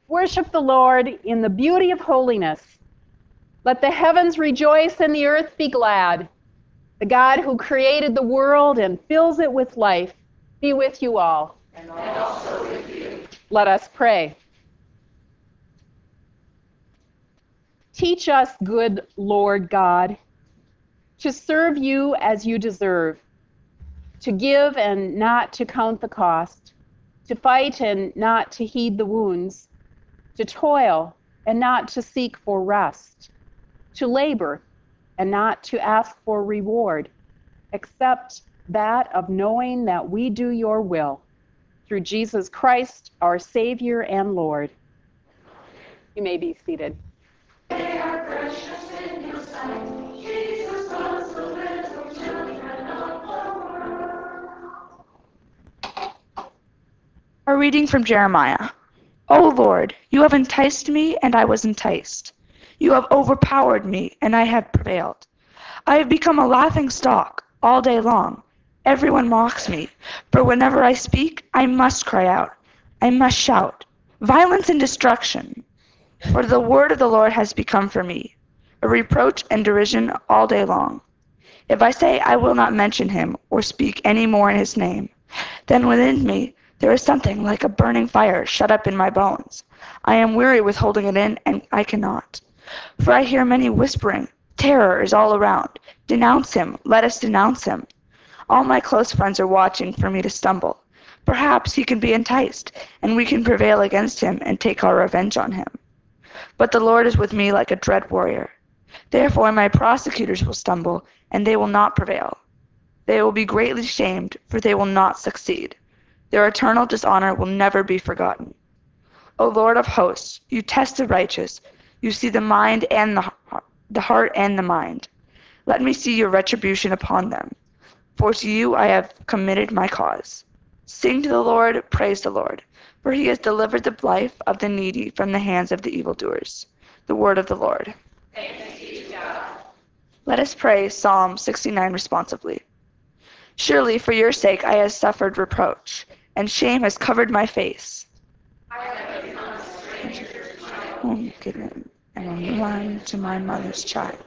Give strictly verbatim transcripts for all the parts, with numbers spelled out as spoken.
Worship the Lord in the beauty of holiness. Let the heavens rejoice and the earth be glad. The God who created the world and fills it with life be with you all. And also with you. Let us pray. Teach us, good Lord God, to serve you as you deserve, to give and not to count the cost, to fight and not to heed the wounds, to toil and not to seek for rest, to labor and not to ask for reward, except that of knowing that we do your will, through Jesus Christ, our Savior and Lord. You may be seated. They are precious in your sight. Jesus was the little children of the world. A reading from Jeremiah. O Lord, you have enticed me, and I was enticed. You have overpowered me, and I have prevailed. I have become a laughing stock all day long. Everyone mocks me, for whenever I speak, I must cry out. I must shout. Violence and destruction. For the word of the Lord has become for me a reproach and derision all day long. If I say I will not mention him or speak any more in his name, then within me there is something like a burning fire shut up in my bones. I am weary with holding it in, and I cannot. For I hear many whispering, terror is all around. Denounce him, let us denounce him. All my close friends are watching for me to stumble. Perhaps he can be enticed, and we can prevail against him and take our revenge on him. But the Lord is with me like a dread warrior. Therefore my prosecutors will stumble, and they will not prevail. They will be greatly shamed, for they will not succeed. Their eternal dishonor will never be forgotten. O Lord of hosts, you test the righteous. You see the mind and the heart, the heart and the mind. Let me see your retribution upon them. For to you I have committed my cause. Sing to the Lord, praise the Lord. For he has delivered the life of the needy from the hands of the evildoers. The word of the Lord. Thanks be to God. Let us pray Psalm sixty-nine responsively. Surely for your sake I have suffered reproach, and shame has covered my face. I have become a stranger to my Home given and a line to my mother's child.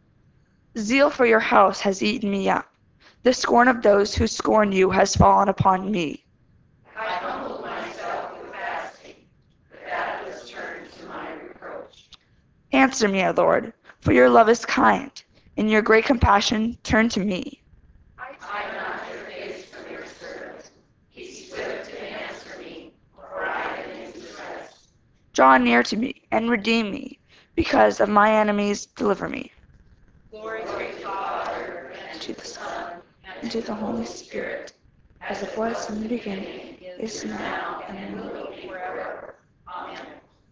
Zeal for your house has eaten me up. The scorn of those who scorn you has fallen upon me. I humbled myself with fasting, but that was turned to my reproach. Answer me, O Lord, for your love is kind. In your great compassion, turn to me. Hide not your face from your servant. Be swift to answer me, for I am in distress. Draw near to me and redeem me. Because of my enemies, deliver me. Glory to the Father, and To the Son, and to the Holy Spirit, as it was in the beginning, is now, and will be forever. Amen.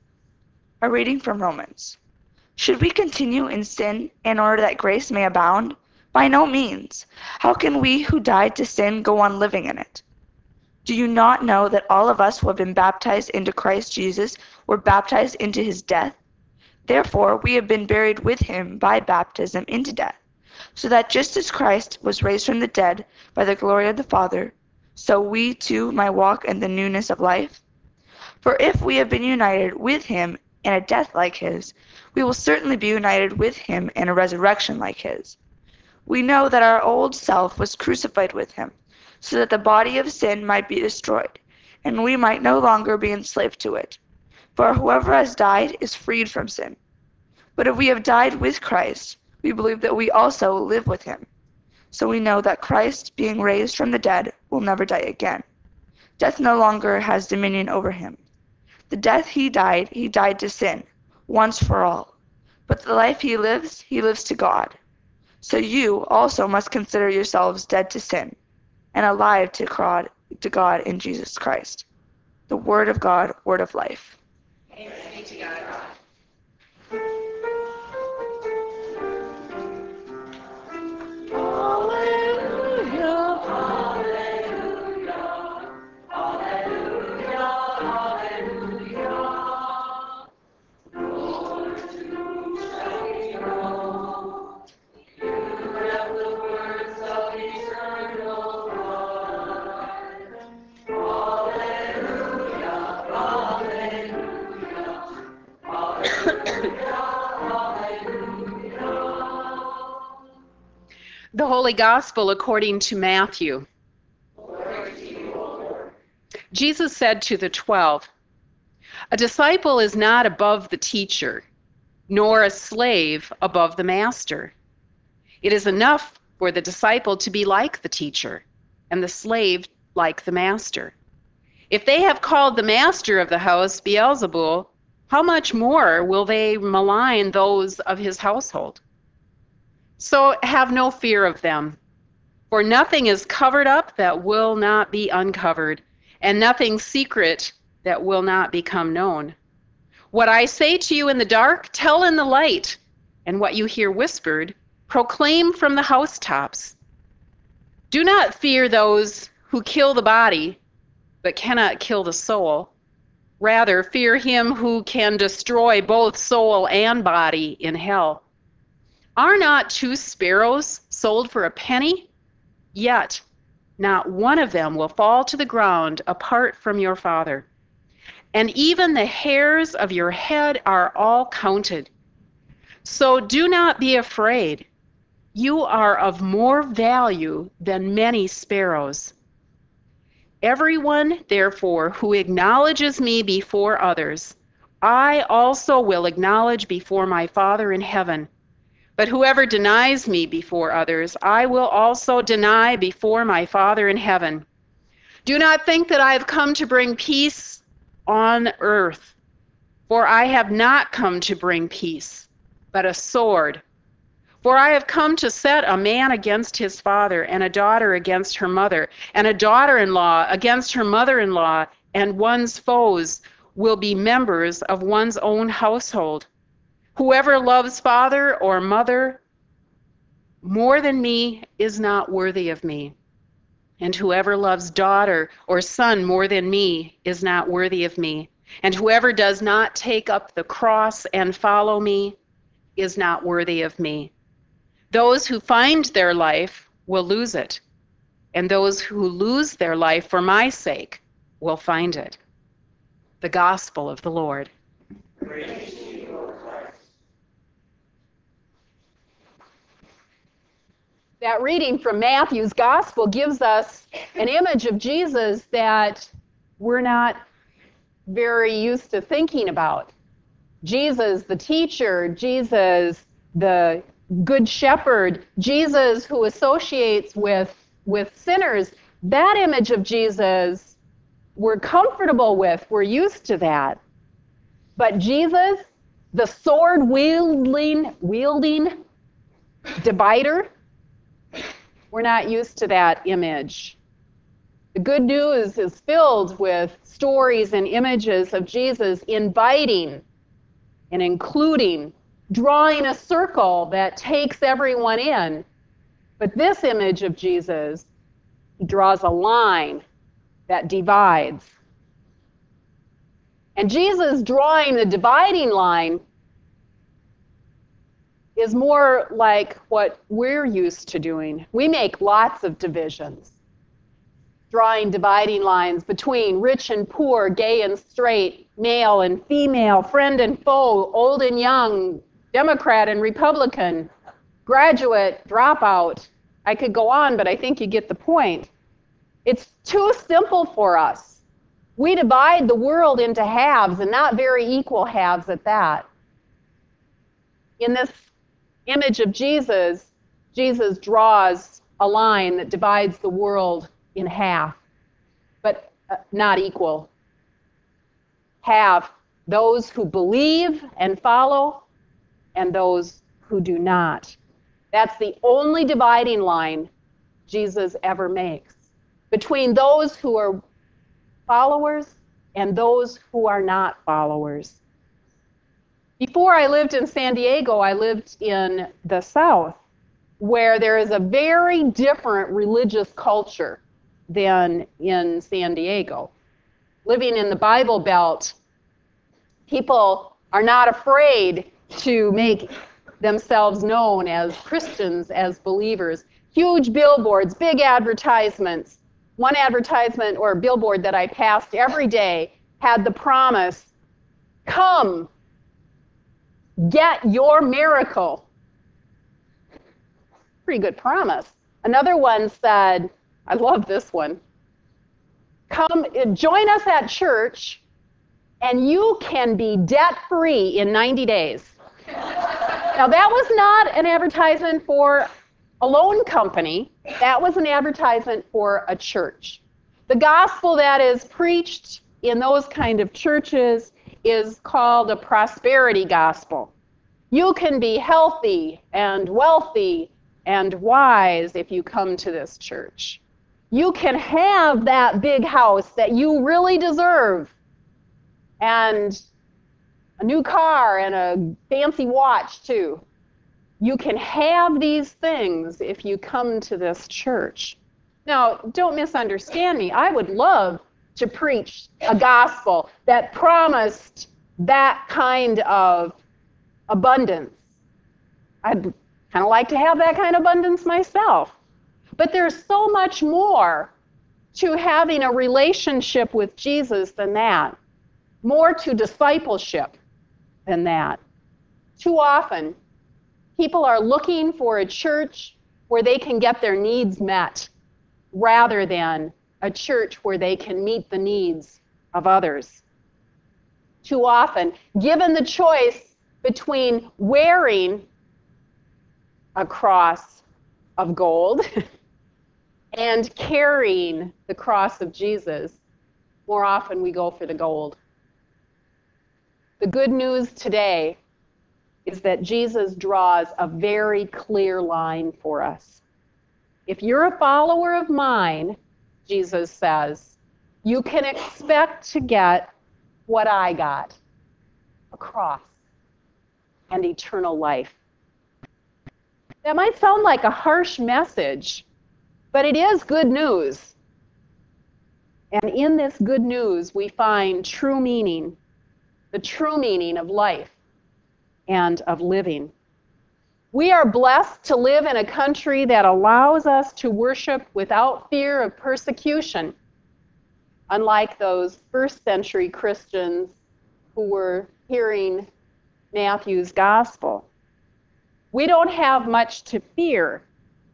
A reading from Romans. Should we continue in sin in order that grace may abound? By no means. How can we who died to sin go on living in it? Do you not know that all of us who have been baptized into Christ Jesus were baptized into his death? Therefore, we have been buried with him by baptism into death, so that just as Christ was raised from the dead by the glory of the Father, so we too might walk in the newness of life. For if we have been united with him in a death like his, we will certainly be united with him in a resurrection like his. We know that our old self was crucified with him, so that the body of sin might be destroyed, and we might no longer be enslaved to it. For whoever has died is freed from sin. But if we have died with Christ, we believe that we also live with him. So we know that Christ, being raised from the dead, will never die again. Death no longer has dominion over him. The death he died, he died to sin, once for all. But the life he lives, he lives to God. So you also must consider yourselves dead to sin, and alive to God, to God in Jesus Christ. The word of God, word of life. Thanks be to God. Hallelujah, Hallelujah, hallelujah, hallelujah. Lord, who shall we know? You have the words of eternal life. Hallelujah, hallelujah, The Holy Gospel according to Matthew. Jesus said to the twelve, "A disciple is not above the teacher, nor a slave above the master. It is enough for the disciple to be like the teacher, and the slave like the master. If they have called the master of the house Beelzebul, how much more will they malign those of his household? So have no fear of them, for nothing is covered up that will not be uncovered, and nothing secret that will not become known. What I say to you in the dark, tell in the light, and what you hear whispered, proclaim from the housetops. Do not fear those who kill the body, but cannot kill the soul. Rather, fear him who can destroy both soul and body in hell. Are not two sparrows sold for a penny? Yet not one of them will fall to the ground apart from your Father. And even the hairs of your head are all counted. So do not be afraid. You are of more value than many sparrows. Everyone, therefore, who acknowledges me before others, I also will acknowledge before my Father in heaven. But whoever denies me before others, I will also deny before my Father in heaven. Do not think that I have come to bring peace on earth, for I have not come to bring peace, but a sword. For I have come to set a man against his father, and a daughter against her mother, and a daughter-in-law against her mother-in-law, and one's foes will be members of one's own household. Whoever loves father or mother more than me is not worthy of me. And whoever loves daughter or son more than me is not worthy of me. And whoever does not take up the cross and follow me is not worthy of me. Those who find their life will lose it, and those who lose their life for my sake will find it." The Gospel of the Lord. Praise to you, O Christ. That reading from Matthew's Gospel gives us an image of Jesus that we're not very used to thinking about. Jesus, the teacher, Jesus, the good shepherd, Jesus who associates with, with sinners. That image of Jesus we're comfortable with. We're used to that. But Jesus, the sword wielding, wielding divider, we're not used to that image. The good news is filled with stories and images of Jesus inviting and including, drawing a circle that takes everyone in. But this image of Jesus, he draws a line that divides. And Jesus drawing the dividing line is more like what we're used to doing. We make lots of divisions, drawing dividing lines between rich and poor, gay and straight, male and female, friend and foe, old and young, Democrat and Republican, graduate, dropout. I could go on, but I think you get the point. It's too simple for us. We divide the world into halves, and not very equal halves at that. In this image of Jesus, Jesus draws a line that divides the world in half, but uh, not equal. Have those who believe and follow, and those who do not. That's the only dividing line Jesus ever makes between those who are followers and those who are not followers. Before I lived in San Diego, I lived in the South, where there is a very different religious culture than in San Diego. Living in the Bible Belt, people are not afraid to make themselves known as Christians, as believers. Huge billboards, big advertisements. One advertisement or billboard that I passed every day had the promise, "Come, get your miracle." pretty good promise. Another one said, I love this one, come join us at church and you can be debt-free in ninety days. Now that was not an advertisement for a loan company. That was an advertisement for a church. The gospel that is preached in those kind of churches is called a prosperity gospel. You can be healthy and wealthy and wise if you come to this church. You can have that big house that you really deserve, and a new car and a fancy watch too. You can have these things if you come to this church. Now, don't misunderstand me. I would love to preach a gospel that promised that kind of abundance. I'd kind of like to have that kind of abundance myself. But there's so much more to having a relationship with Jesus than that. More to discipleship than that. Too often, people are looking for a church where they can get their needs met rather than a church where they can meet the needs of others. Too often, given the choice between wearing a cross of gold and carrying the cross of Jesus, more often we go for the gold. The good news today is that Jesus draws a very clear line for us. If you're a follower of mine, Jesus says, you can expect to get what I got, a cross and eternal life. That might sound like a harsh message, but it is good news. And in this good news, we find true meaning, the true meaning of life and of living. We are blessed to live in a country that allows us to worship without fear of persecution, unlike those first century Christians who were hearing Matthew's gospel. We don't have much to fear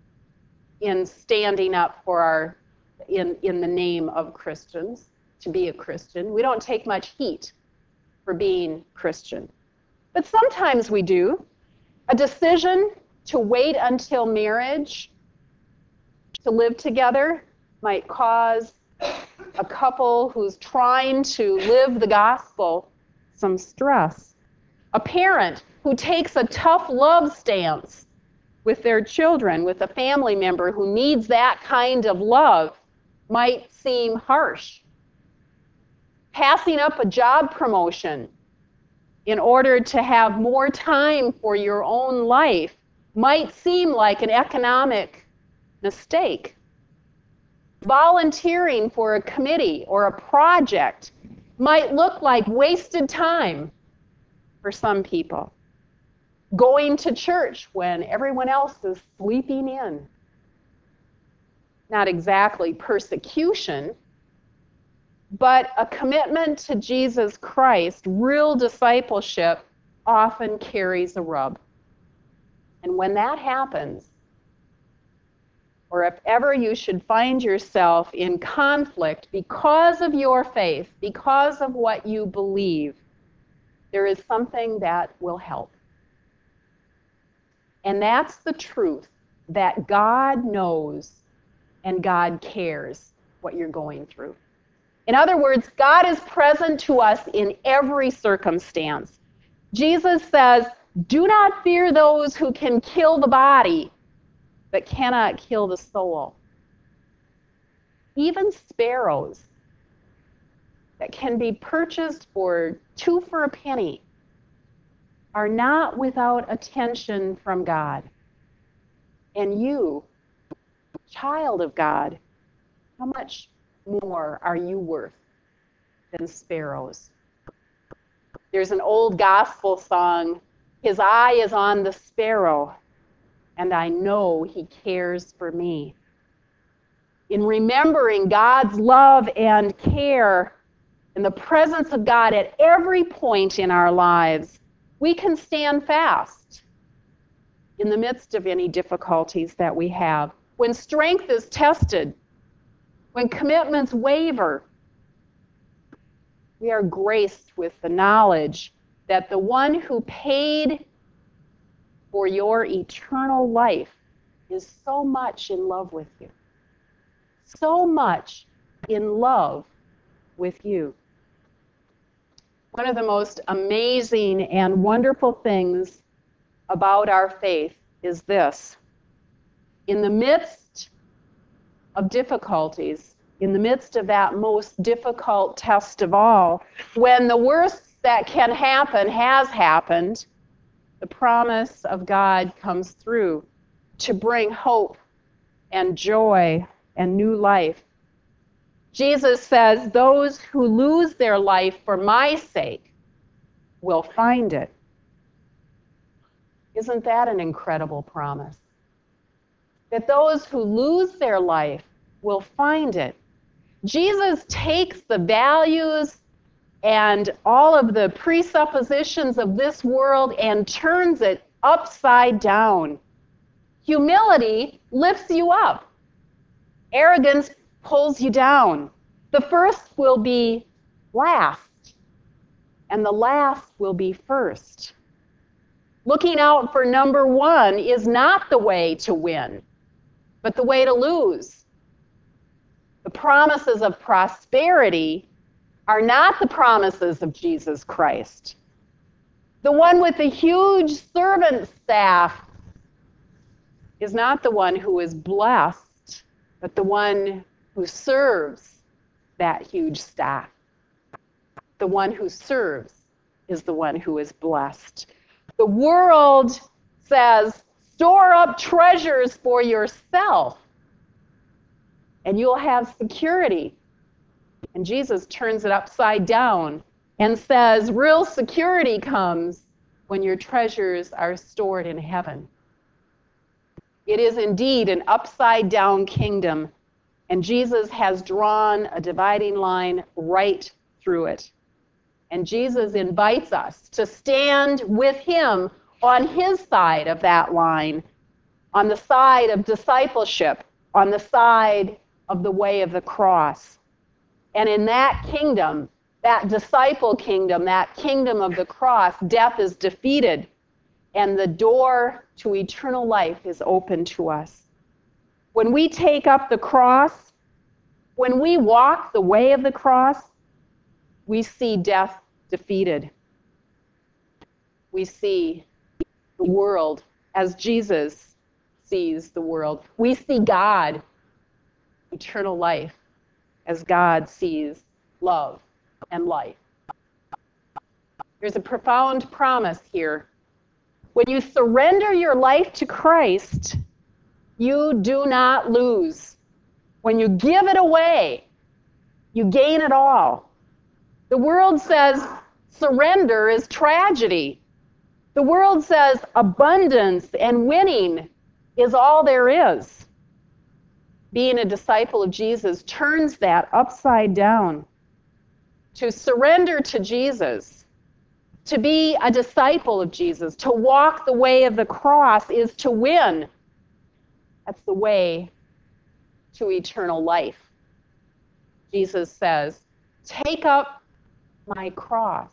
in standing up for our, in, in the name of Christians, to be a Christian. We don't take much heat for being Christian. But sometimes we do. A decision to wait until marriage to live together might cause a couple who's trying to live the gospel some stress. A parent who takes a tough love stance with their children, with a family member who needs that kind of love, might seem harsh. Passing up a job promotion in order to have more time for your own life might seem like an economic mistake. Volunteering for a committee or a project might look like wasted time for some people. Going to church when everyone else is sleeping in. Not exactly persecution, but a commitment to Jesus Christ, real discipleship, often carries a rub. And when that happens, or if ever you should find yourself in conflict because of your faith, because of what you believe, there is something that will help. And that's the truth, that God knows and God cares what you're going through. In other words, God is present to us in every circumstance. Jesus says, do not fear those who can kill the body, but cannot kill the soul. Even sparrows that can be purchased for two for a penny are not without attention from God. And you, child of God, how much more are you worth than sparrows? There's an old gospel song, his eye is on the sparrow, and I know he cares for me. In remembering God's love and care and the presence of God at every point in our lives, we can stand fast in the midst of any difficulties that we have. When strength is tested, when commitments waver, we are graced with the knowledge that the one who paid for your eternal life is so much in love with you. So much in love with you. One of the most amazing and wonderful things about our faith is this. In the midst of difficulties, in the midst of that most difficult test of all, when the worst that can happen has happened, the promise of God comes through to bring hope and joy and new life. Jesus says, those who lose their life for my sake will find it. Isn't that an incredible promise? That those who lose their life will find it. Jesus takes the values and all of the presuppositions of this world and turns it upside down. Humility lifts you up. Arrogance pulls you down. The first will be last, and the last will be first. Looking out for number one is not the way to win, but the way to lose. The promises of prosperity are not the promises of Jesus Christ. The one with the huge servant staff is not the one who is blessed, but the one who serves that huge staff. The one who serves is the one who is blessed. The world says, store up treasures for yourself, and you'll have security. And Jesus turns it upside down and says, real security comes when your treasures are stored in heaven. It is indeed an upside down kingdom, and Jesus has drawn a dividing line right through it. And Jesus invites us to stand with him on his side of that line, on the side of discipleship, on the side of the way of the cross. And in that kingdom, that disciple kingdom, that kingdom of the cross, death is defeated, and the door to eternal life is open to us. When we take up the cross, when we walk the way of the cross, we see death defeated. We see the world as Jesus sees the world. We see God, eternal life, as God sees love and life. There's a profound promise here. When you surrender your life to Christ, you do not lose. When you give it away, you gain it all. The world says surrender is tragedy. The world says abundance and winning is all there is. Being a disciple of Jesus turns that upside down. To surrender to Jesus, to be a disciple of Jesus, to walk the way of the cross is to win. That's the way to eternal life. Jesus says, take up my cross.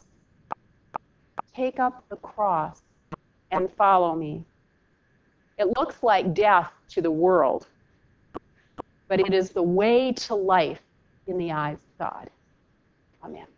Take up the cross and follow me. It looks like death to the world, but it is the way to life in the eyes of God. Amen.